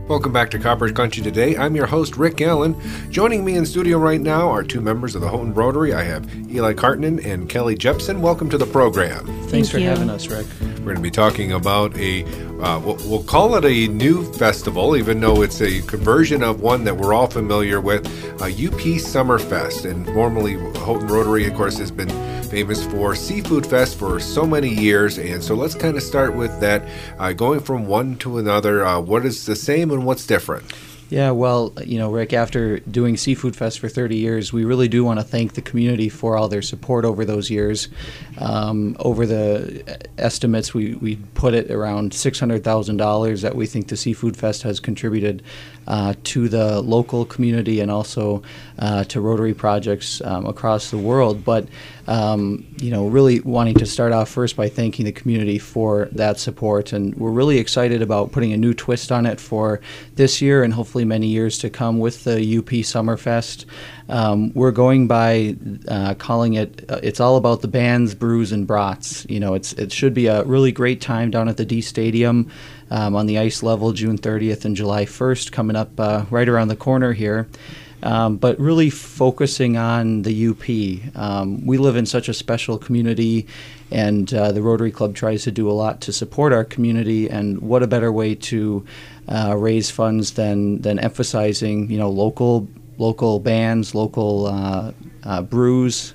Welcome back to Copper Country Today. I'm your host, Rick Allen. Joining me in studio right now are two members of the Houghton Rotary. I have Eli Kartinen and Kelly Jepson. Welcome to the program. Thanks for having us, Rick. We're going to be talking about we'll call it a new festival, even though it's a conversion of one that we're all familiar with, UP Summerfest. And formerly, Houghton Rotary, of course, has been famous for Seafood Fest for so many years. And so let's kind of start with that, going from one to another. What is the same and what's different? Yeah, well, Rick, after doing Seafood Fest for 30 years, we really do want to thank the community for all their support over those years. Over the estimates, we put it around $600,000 that we think the Seafood Fest has contributed to the local community and also to Rotary projects across the world. But, really wanting to start off first by thanking the community for that support. And we're really excited about putting a new twist on it for this year and hopefully many years to come with the UP Summerfest. We're going by calling it, it's all about the bands, brews, and brats. It should be a really great time down at the D Stadium on the ice level, June 30th and July 1st, coming up right around the corner here. But really focusing on the UP. We live in such a special community, and the Rotary Club tries to do a lot to support our community, and what a better way to raise funds than emphasizing, local bands, local brews,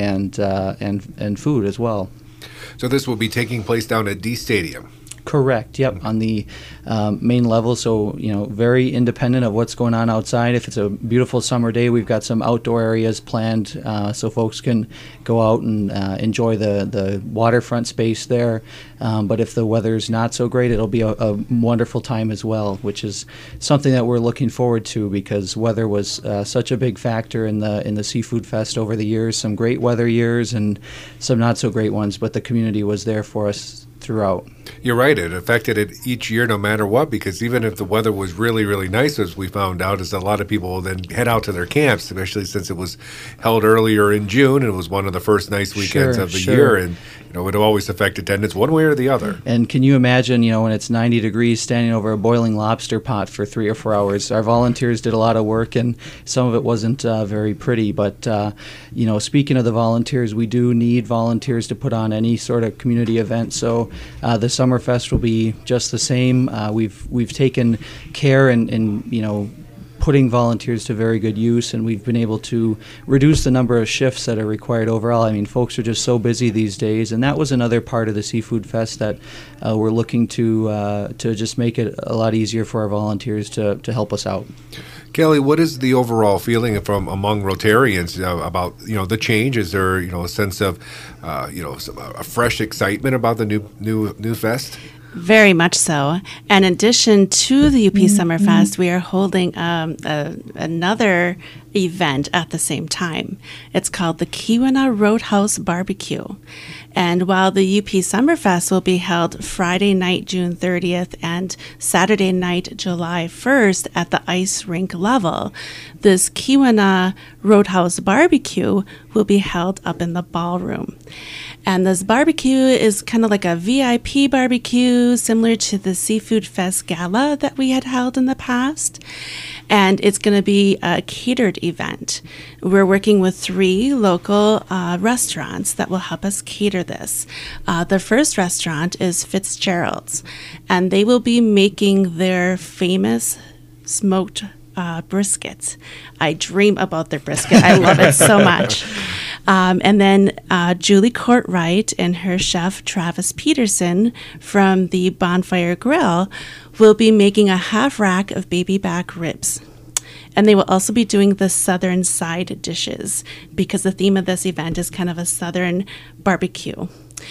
and food as well. So this will be taking place down at D Stadium. Correct. Yep, on the main level. So very independent of what's going on outside. If it's a beautiful summer day, we've got some outdoor areas planned so folks can go out and enjoy the waterfront space there. But if the weather's not so great, it'll be a wonderful time as well, which is something that we're looking forward to because weather was such a big factor in the Seafood Fest over the years. Some great weather years and some not so great ones, but the community was there for us throughout. You're right. It affected it each year no matter what, because even if the weather was really, really nice, as we found out, is a lot of people will then head out to their camps, especially since it was held earlier in June and it was one of the first nice weekends of the year. And it would always affect attendance one way or the other. And can you imagine, when it's 90 degrees standing over a boiling lobster pot for 3 or 4 hours? Our volunteers did a lot of work, and some of it wasn't very pretty. But, speaking of the volunteers, we do need volunteers to put on any sort of community event. So the Summerfest will be just the same. We've taken care in putting volunteers to very good use, and we've been able to reduce the number of shifts that are required overall. I mean, folks are just so busy these days, and that was another part of the Seafood Fest that we're looking to just make it a lot easier for our volunteers to help us out. Kelly, what is the overall feeling from among Rotarians about the change? Is there a sense of a fresh excitement about the new fest? Very much so. And in addition to the UP Summerfest, we are holding another event at the same time. It's called the Keweenaw Roadhouse Barbecue. And while the UP Summerfest will be held Friday night, June 30th, and Saturday night, July 1st at the ice rink level, this Keweenaw Roadhouse Barbecue will be held up in the ballroom. And this barbecue is kind of like a VIP barbecue, similar to the Seafood Fest Gala that we had held in the past. And it's going to be a catered event. We're working with 3 local restaurants that will help us cater this. The first restaurant is Fitzgerald's, and they will be making their famous smoked brisket. I dream about their brisket. I love it so much. And then Julie Courtwright and her chef Travis Peterson from the Bonfire Grill will be making a half rack of baby back ribs. And they will also be doing the southern side dishes because the theme of this event is kind of a southern barbecue.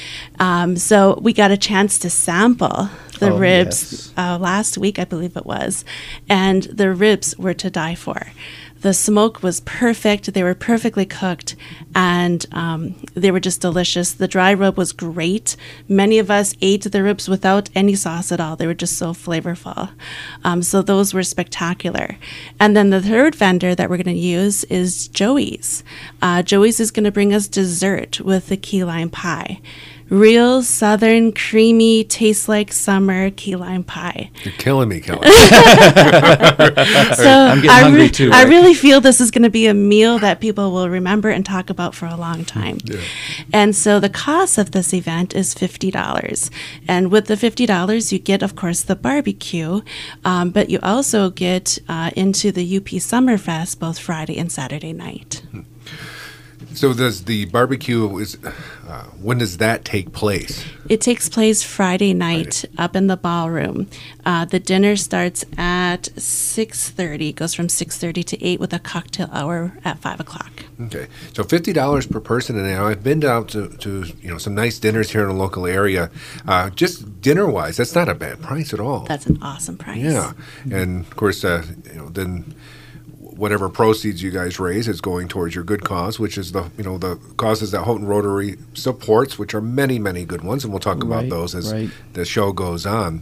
So we got a chance to sample the ribs last week, I believe it was, and the ribs were to die for. The smoke was perfect. They were perfectly cooked, and they were just delicious. The dry rib was great. Many of us ate the ribs without any sauce at all. They were just so flavorful. So those were spectacular. And then the third vendor that we're going to use is Joey's. Joey's is going to bring us dessert with the key lime pie. Real Southern, creamy, tastes like summer key lime pie. You're killing me, Kelly. So I'm getting hungry too. I Rick. really feel this is going to be a meal that people will remember and talk about for a long time. Yeah. And so the cost of this event is $50. And with the $50, you get, of course, the barbecue, but you also get into the UP Summerfest both Friday and Saturday night. So does the barbecue when does that take place? It takes place Friday night up in the ballroom. The dinner starts at 6:30. It goes from 6:30 to 8 with a cocktail hour at 5 o'clock. Okay, so $50 per person, and now I've been out to some nice dinners here in the local area. Just dinner wise, that's not a bad price at all. That's an awesome price. Yeah, and of course, then whatever proceeds you guys raise is going towards your good cause, which is the causes that Houghton Rotary supports, which are many, many good ones, and we'll talk about those as the show goes on.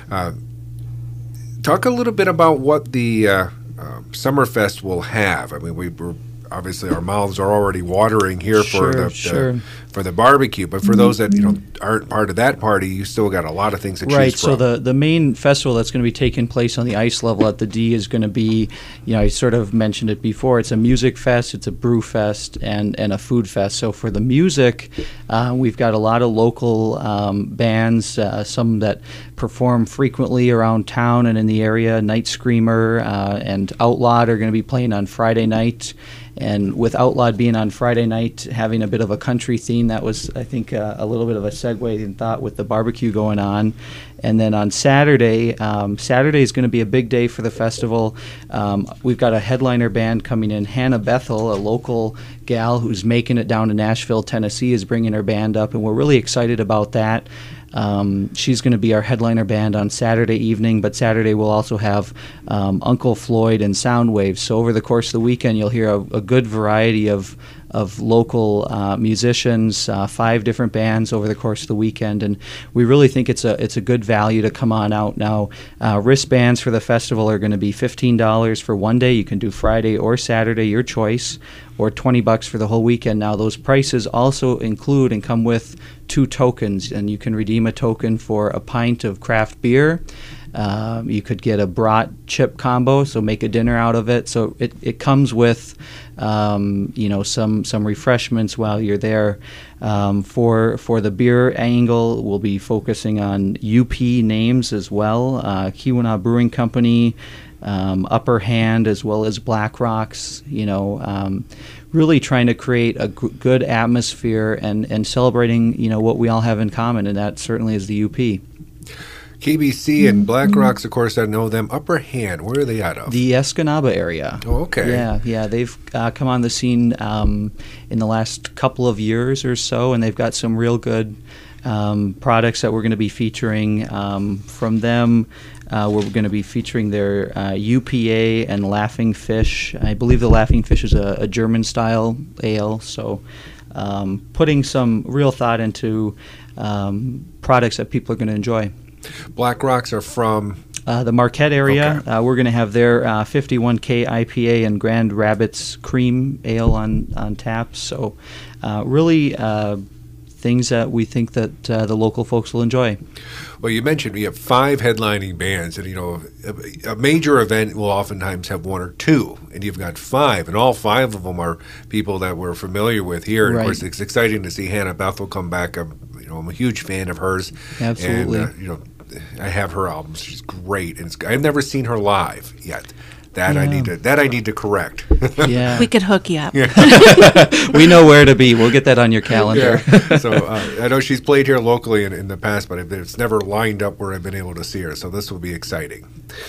Talk a little bit about what the Summerfest will have. I mean, we're obviously our mouths are already watering here for the barbecue, but for those that aren't part of that party, you still got a lot of things to choose from. Right. So the main festival that's going to be taking place on the ice level at the D is going to be, I sort of mentioned it before. It's a music fest, it's a brew fest, and a food fest. So for the music, we've got a lot of local bands, some that perform frequently around town and in the area. Night Screamer and Outlawed are going to be playing on Friday night. And with Outlawed being on Friday night, having a bit of a country theme, that was, I think, a little bit of a segue in thought with the barbecue going on. And then on Saturday, Saturday is going to be a big day for the festival. We've got a headliner band coming in. Hannah Bethel, a local gal who's making it down to Nashville, Tennessee, is bringing her band up, and we're really excited about that. She's going to be our headliner band on Saturday evening, but Saturday we'll also have Uncle Floyd and Soundwave. So over the course of the weekend, you'll hear a good variety of local musicians, 5 different bands over the course of the weekend, and we really think it's a good value to come on out. Now, wristbands for the festival are going to be $15 for one day. You can do Friday or Saturday, your choice, or $20 for the whole weekend. Now, those prices also include and come with 2 tokens, and you can redeem a token for a pint of craft beer. You could get a brat chip combo, so make a dinner out of it. So it comes with some refreshments while you're there. For the beer angle, we'll be focusing on UP names as well. Keweenaw Brewing Company, Upper Hand, as well as Black Rocks. Really trying to create a good atmosphere and celebrating what we all have in common, and that certainly is the UP. KBC and Black Rocks, of course, I know them. Upper Hand, where are they out of? The Escanaba area. Oh, okay. Yeah. They've come on the scene in the last couple of years or so, and they've got some real good products that we're going to be featuring from them. We're going to be featuring their UPA and Laughing Fish. I believe the Laughing Fish is a German-style ale, so putting some real thought into products that people are going to enjoy. Black Rocks are from the Marquette area. Okay. We're going to have their 51K IPA and Grand Rapids Cream Ale on tap. So really things that we think that the local folks will enjoy. Well, you mentioned we have 5 headlining bands, and a major event will oftentimes have 1 or 2, and you've got 5, and all 5 of them are people that we're familiar with here. And right. Of course, it's exciting to see Hannah Bethel come back. I'm a huge fan of hers. Absolutely. And, I have her albums. She's great, and I've never seen her live yet. That I need to correct. Yeah, we could hook you up. Yeah. We know where to be. We'll get that on your calendar. Yeah. So I know she's played here locally in the past, but it's never lined up where I've been able to see her. So this will be exciting.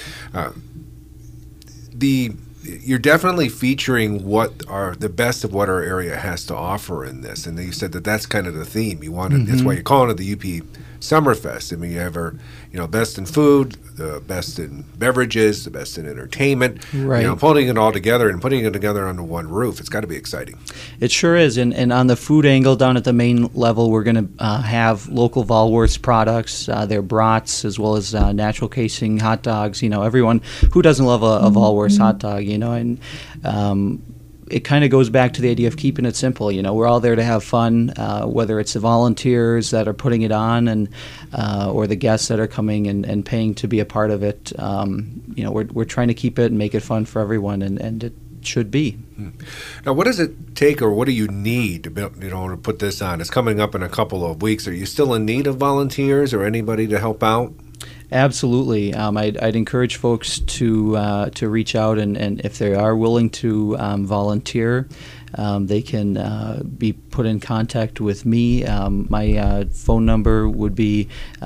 You're definitely featuring what are the best of what our area has to offer in this, and you said that's kind of the theme. You want That's why you're calling it the UP Summerfest. I mean, you have our best in food, the best in beverages, the best in entertainment. Right. Putting it all together and putting it together under one roof. It's got to be exciting. It sure is. And on the food angle, down at the main level, we're going to have local Volworths products, their brats, as well as natural casing hot dogs. Everyone who doesn't love a Volworths hot dog, and it kind of goes back to the idea of keeping it simple. We're all there to have fun, whether it's the volunteers that are putting it on and or the guests that are coming and paying to be a part of it. We're trying to keep it and make it fun for everyone, and it should be. Now, what does it take, or what do you need to put this on? It's coming up in a couple of weeks. Are you still in need of volunteers or anybody to help out? Absolutely. I'd encourage folks to reach out, and if they are willing to volunteer, they can be put in contact with me. My phone number would be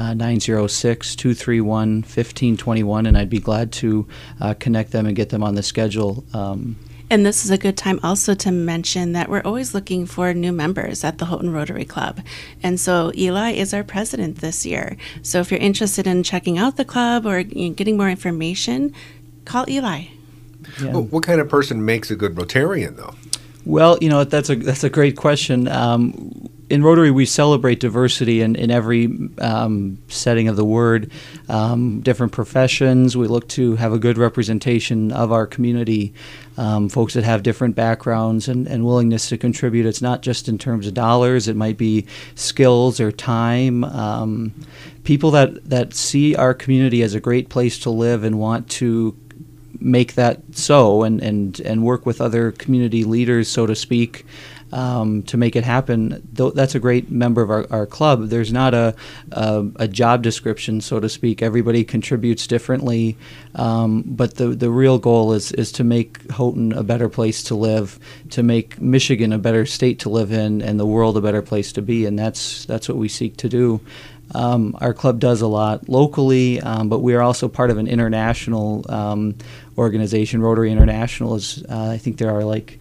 906-231-1521, and I'd be glad to connect them and get them on the schedule. And this is a good time also to mention that we're always looking for new members at the Houghton Rotary Club. And so Eli is our president this year. So if you're interested in checking out the club or getting more information, call Eli. Yeah. Well, what kind of person makes a good Rotarian, though? Well, that's a great question. In Rotary, we celebrate diversity in every setting of the word, different professions. We look to have a good representation of our community, folks that have different backgrounds and willingness to contribute. It's not just in terms of dollars. It might be skills or time. People that see our community as a great place to live and want to make that so and work with other community leaders, so to speak, to make it happen. That's a great member of our club. There's not a job description, so to speak. Everybody contributes differently, but the real goal is to make Houghton a better place to live, to make Michigan a better state to live in, and the world a better place to be, and that's what we seek to do. Our club does a lot locally, but we are also part of an international organization. Rotary International is, I think there are like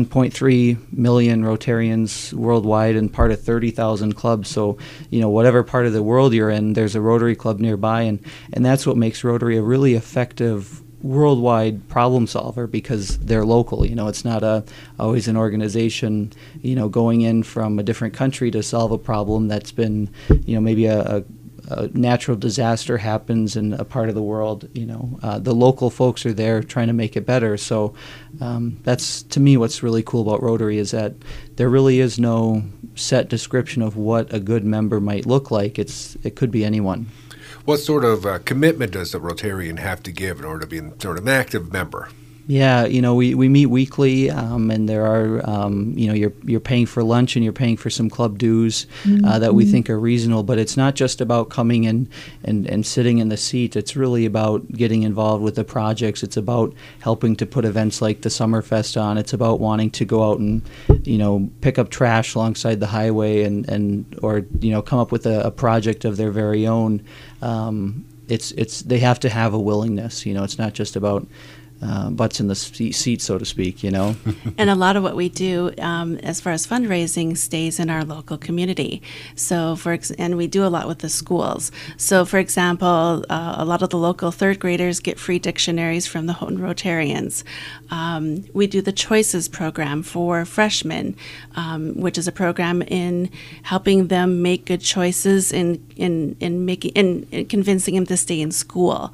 1.3 million Rotarians worldwide and part of 30,000 clubs. So, whatever part of the world you're in, there's a Rotary Club nearby, and that's what makes Rotary a really effective worldwide problem solver, because they're local. It's not always an organization going in from a different country to solve a problem that's been maybe a natural disaster happens in a part of the world. The local folks are there trying to make it better. So that's, to me, what's really cool about Rotary, is that there really is no set description of what a good member might look like. It could be anyone. What sort of commitment does the Rotarian have to give in order to be sort of an active member? Yeah, we meet weekly, and there are, you're paying for lunch and you're paying for some club dues that we think are reasonable. But it's not just about coming in and sitting in the seat. It's really about getting involved with the projects. It's about helping to put events like the Summerfest on. It's about wanting to go out and, pick up trash alongside the highway or come up with a project of their very own. It's they have to have a willingness. It's not just about butts in the seat, so to speak, And a lot of what we do as far as fundraising stays in our local community. So, and we do a lot with the schools. So, for example, a lot of the local third graders get free dictionaries from the Houghton Rotarians. We do the Choices program for freshmen, which is a program in helping them make good choices in convincing them to stay in school.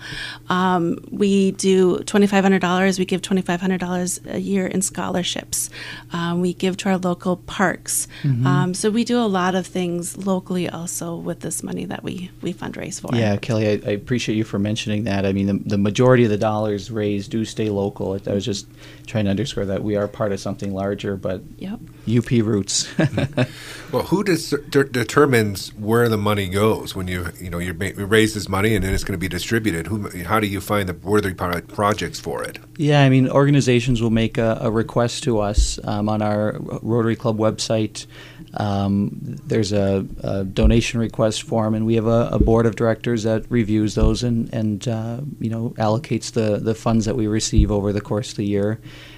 We do $2,500. We give $2,500 a year in scholarships. We give to our local parks. So we do a lot of things locally also with this money that we fundraise for. Yeah, Kelly, I appreciate you for mentioning that. I mean, the majority of the dollars raised do stay local. I was just trying to underscore that we are part of something larger, but yep. UP roots. Well, who determines where the money goes when you raise this money and then it's going to be distributed? How do you find the worthy projects for it? Yeah, I mean, organizations will make a request to us on our Rotary Club website. There's a donation request form, and we have a board of directors that reviews those and allocates the funds that we receive over the course of the year.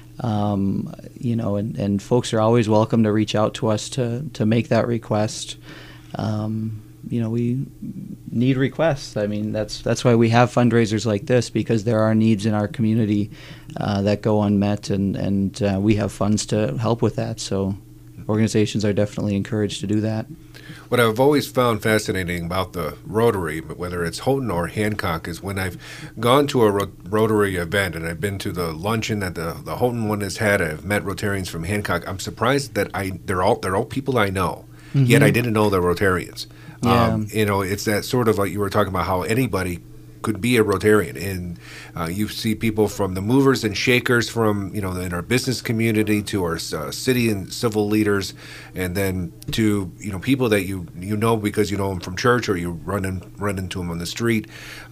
And folks are always welcome to reach out to us to make that request. We need requests. I mean, that's why we have fundraisers like this, because there are needs in our community that go unmet, and we have funds to help with that. So. organizations are definitely encouraged to do that. What I've always found fascinating about the Rotary, whether it's Houghton or Hancock, is when I've gone to a Rotary event and I've been to the luncheon that the Houghton one has had, I've met Rotarians from Hancock. I'm surprised that they're all people I know, yet I didn't know they're Rotarians. Yeah. It's that sort of like you were talking about how anybody could be a Rotarian, and you see people from the movers and shakers from in our business community to our city and civil leaders, and then to people that you know because you know them from church or you run into them on the street,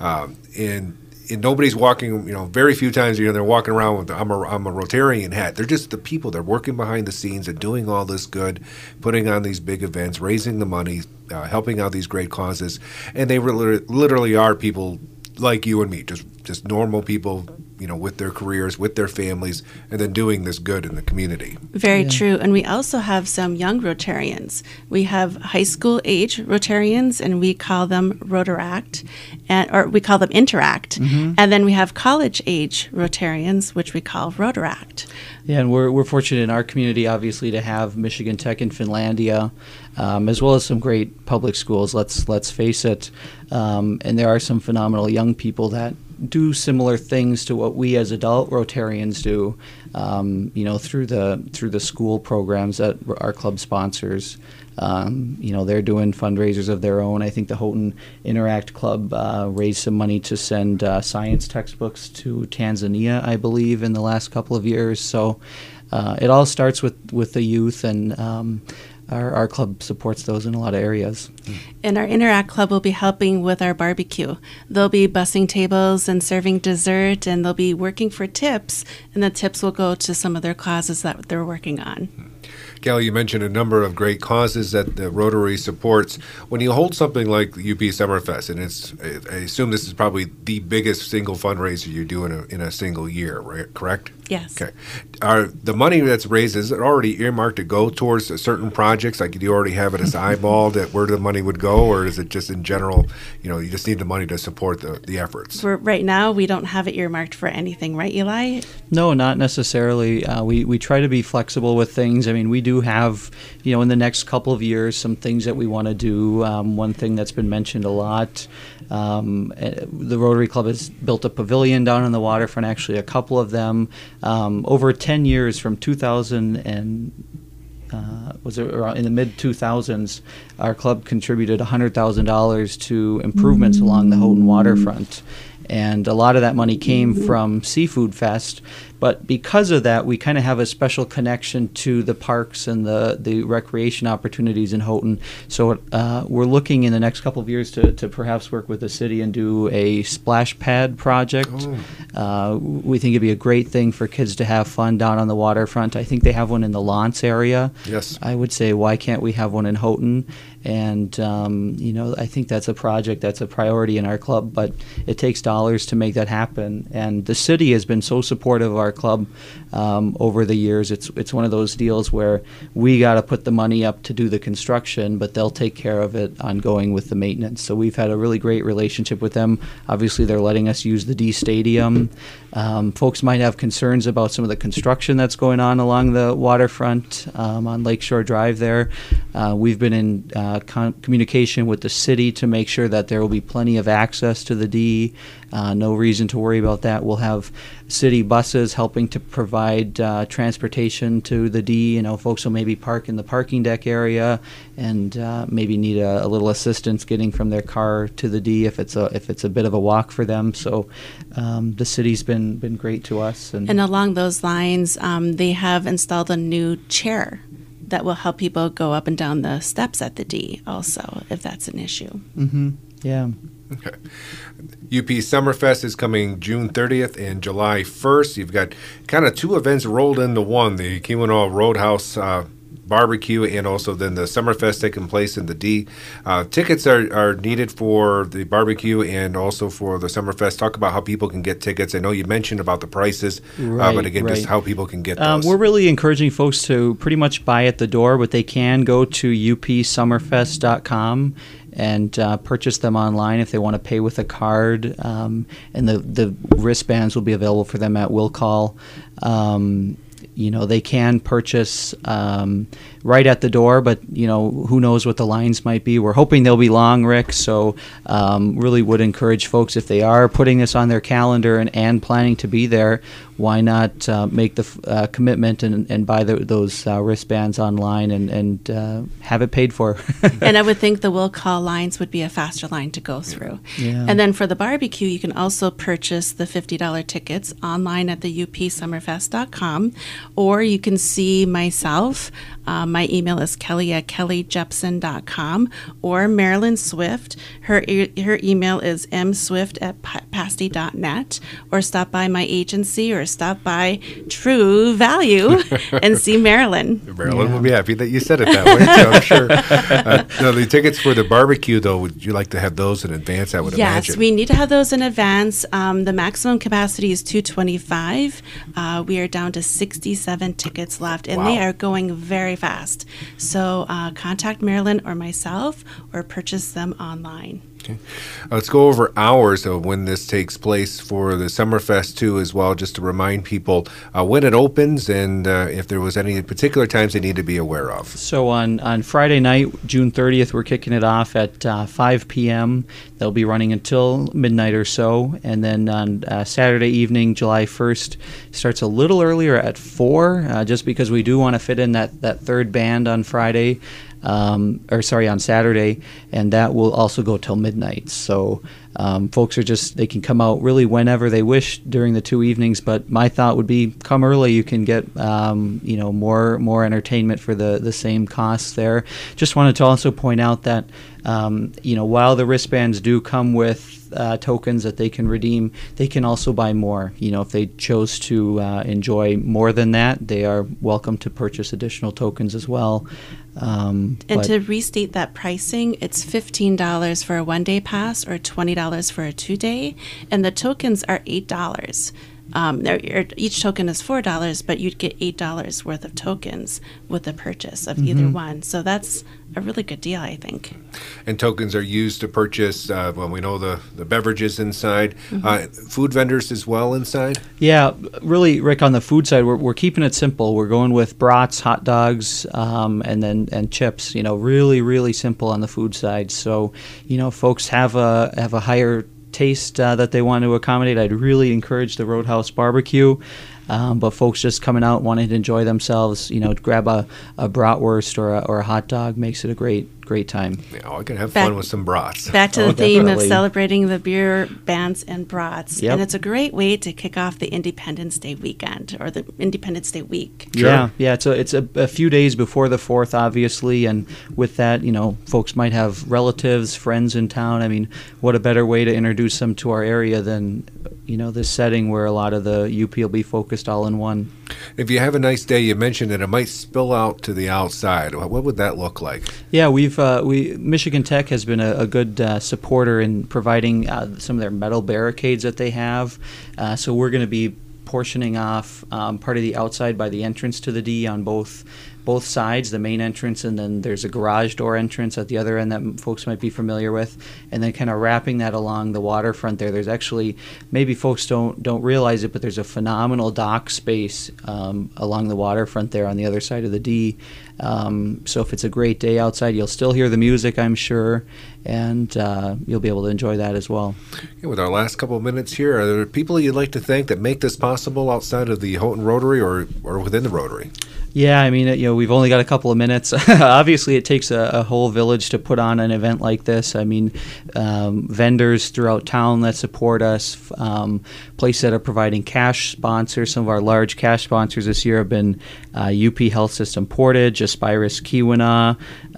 and nobody's walking. Very few times they're walking around with I'm a Rotarian hat. They're just the people. They're working behind the scenes and doing all this good, putting on these big events, raising the money, helping out these great causes, and they literally are people like you and me, just normal people, with their careers, with their families, and then doing this good in the community. Very true. And we also have some young Rotarians. We have high school age Rotarians, and we call them Rotaract, or we call them Interact. And then we have college age Rotarians, which we call Rotaract. Yeah, and we're fortunate in our community, obviously, to have Michigan Tech and Finlandia, as well as some great public schools. Let's face it, and there are some phenomenal young people that do similar things to what we as adult Rotarians do, through the school programs that our club sponsors. They're doing fundraisers of their own. I think the Houghton Interact Club raised some money to send science textbooks to Tanzania, I believe, in the last couple of years. So it all starts with the youth, and our club supports those in a lot of areas. And our Interact Club will be helping with our barbecue. They'll be bussing tables and serving dessert, and they'll be working for tips, and the tips will go to some of their causes that they're working on. Kelly, you mentioned a number of great causes that the Rotary supports. When you hold something like the UP Summerfest, and I assume this is probably the biggest single fundraiser you do in a single year, right? Correct? Yes. Okay. Are the money that's raised, is it already earmarked to go towards certain projects? Like, do you already have it as eyeballed at where the money would go, or is it just in general, you just need the money to support the efforts? For right now, we don't have it earmarked for anything, right, Eli? No, not necessarily. We try to be flexible with things. I mean, we do have, in the next couple of years, some things that we want to do. One thing that's been mentioned a lot, the Rotary Club has built a pavilion down on the waterfront, actually a couple of them. Over 10 years, from 2000 and was it around in the mid-2000s, our club contributed $100,000 to improvements along the Houghton waterfront. And a lot of that money came from Seafood Fest. But because of that, we kind of have a special connection to the parks and the recreation opportunities in Houghton. So we're looking in the next couple of years to perhaps work with the city and do a splash pad project. We think it'd be a great thing for kids to have fun down on the waterfront. I think they have one in the Lawrence area. Yes. I would say, why can't we have one in Houghton? And, I think that's a project that's a priority in our club, but it takes dollars to make that happen. And the city has been so supportive of our club over the years. It's one of those deals where we got to put the money up to do the construction, but they'll take care of it ongoing with the maintenance. So we've had a really great relationship with them. Obviously, they're letting us use the D Stadium. Folks might have concerns about some of the construction that's going on along the waterfront on Lakeshore Drive there. We've been in communication with the city to make sure that there will be plenty of access to the D. No reason to worry about that. We'll have city buses helping to provide transportation to the D. Folks will maybe park in the parking deck area and maybe need a little assistance getting from their car to the D if it's a bit of a walk for them. So the city's been great to us. And along those lines, they have installed a new chair that will help people go up and down the steps at the D also, if that's an issue. Mm-hmm. Yeah. Okay. UP Summerfest is coming June 30th and July 1st. You've got kind of two events rolled into one, the Keweenaw Roadhouse barbecue and also then the Summerfest taking place in the D. Tickets are needed for the barbecue and also for the Summerfest. Talk about how people can get tickets. I know you mentioned about the prices, but again, just how people can get those. We're really encouraging folks to pretty much buy at the door, but they can go to upsummerfest.com and purchase them online if they want to pay with a card. And the wristbands will be available for them at will call. they can purchase right at the door, but who knows what the lines might be. We're hoping they'll be long, Rick. So really would encourage folks, if they are putting this on their calendar and planning to be there, why not make the commitment and buy those wristbands online and have it paid for. And I would think the will call lines would be a faster line to go through. Yeah. And then for the barbecue, you can also purchase the $50 tickets online at the upsummerfest.com, or you can see myself. My email is kelly@kellyjepson.com, or Marilyn Swift. Her email is mswift@pasty.net, or stop by my agency or stop by True Value and see Marilyn. Marilyn will be happy that you said it that way, so I'm sure. Now, the tickets for the barbecue, though, would you like to have those in advance, I would imagine? Yes, we need to have those in advance. The maximum capacity is 225. We are down to 67 tickets left, and they Wow. are going very fast. So contact Marilyn or myself, or purchase them online. Okay. Let's go over hours of when this takes place for the Summerfest too, as well, just to remind people when it opens and if there was any particular times they need to be aware of. So on Friday night, June 30th, we're kicking it off at 5 p.m. They'll be running until midnight or so. And then on Saturday evening, July 1st, starts a little earlier at 4, just because we do want to fit in that third band on Friday. On Saturday, and that will also go till midnight. So folks they can come out really whenever they wish during the 2 evenings, but my thought would be come early. You can get, more entertainment for the same costs there. Just wanted to also point out that, while the wristbands do come with tokens that they can redeem, they can also buy more. If they chose to enjoy more than that, they are welcome to purchase additional tokens as well. And to restate that pricing, it's $15 for a one-day pass or $20 for a 2-day, and the tokens are $8. Each token is $4, but you'd get $8 worth of tokens with the purchase of either one. So that's a really good deal, I think. And tokens are used to purchase, we know the beverages inside, food vendors as well inside? Yeah, really, Rick, on the food side, we're keeping it simple. We're going with brats, hot dogs, and chips. Really, really simple on the food side. So, folks have a higher taste that they want to accommodate. I'd really encourage the Roadhouse Barbecue. But folks just coming out wanting to enjoy themselves, grab a bratwurst or a hot dog makes it a great time. Yeah, I can have fun with some brats. Back to the theme definitely. of celebrating the beer, bands, and brats. Yep. And it's a great way to kick off the Independence Day weekend, or the Independence Day week. Sure. Yeah. It's a few days before the 4th, obviously, and with that, folks might have relatives, friends in town. I mean, what a better way to introduce them to our area than this setting where a lot of the UP will be focused all in one. If you have a nice day, you mentioned that it might spill out to the outside. What would that look like? Yeah, Michigan Tech has been a good supporter in providing some of their metal barricades that they have. So we're going to be portioning off part of the outside by the entrance to the D on both sides, the main entrance, and then there's a garage door entrance at the other end that folks might be familiar with, and then kind of wrapping that along the waterfront there. There's actually, maybe folks don't realize it, but there's a phenomenal dock space along the waterfront there on the other side of the D. So if it's a great day outside, you'll still hear the music, I'm sure, and you'll be able to enjoy that as well. Yeah, with our last couple of minutes here, are there people you'd like to thank that make this possible outside of the Houghton Rotary or within the Rotary? Yeah, I mean, we've only got a couple of minutes. Obviously, it takes a whole village to put on an event like this. I mean, vendors throughout town that support us, places that are providing cash sponsors. Some of our large cash sponsors this year have been UP Health System Portage, Aspirus Keweenaw,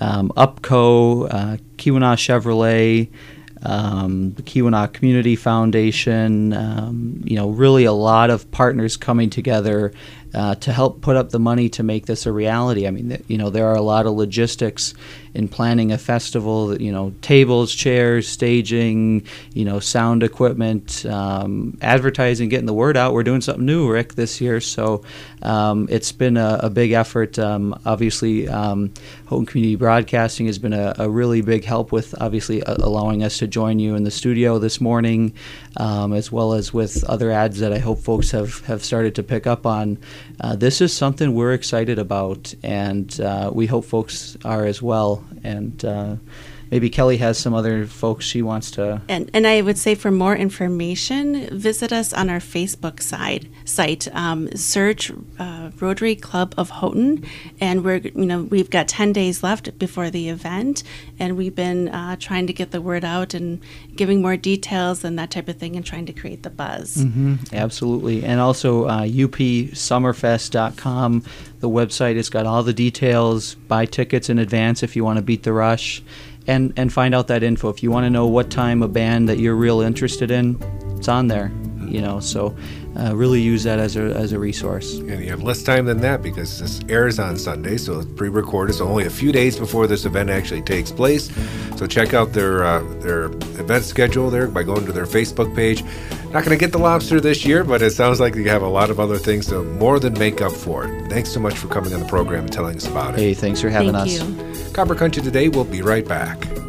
UPCO, Keweenaw Chevrolet, the Keweenaw Community Foundation, really a lot of partners coming together to help put up the money to make this a reality. I mean, there are a lot of logistics in planning a festival. Tables, chairs, staging, sound equipment, advertising, getting the word out. We're doing something new, Rick, this year. So it's been a big effort. Obviously, Houghton Community Broadcasting has been a really big help with obviously allowing us to join you in the studio this morning, as well as with other ads that I hope folks have started to pick up on. This is something we're excited about, and we hope folks are as well. And maybe Kelly has some other folks she wants to... And I would say for more information, visit us on our Facebook site. Search Rotary Club of Houghton, and we've got 10 days left before the event, and we've been trying to get the word out and giving more details and that type of thing, and trying to create the buzz. Mm-hmm, absolutely. And also upsummerfest.com, the website. It's got all the details. Buy tickets in advance if you want to beat the rush. And find out that info. If you want to know what time a band that you're real interested in, it's on there. So really use that as a resource. And you have less time than that because this airs on Sunday, so it's pre-recorded, so only a few days before this event actually takes place. So check out their event schedule there by going to their Facebook page. Not going to get the lobster this year, but it sounds like you have a lot of other things to more than make up for it. Thanks so much for coming on the program and telling us about it. Hey, thanks for having us. Thank you. Copper Country Today will be right back.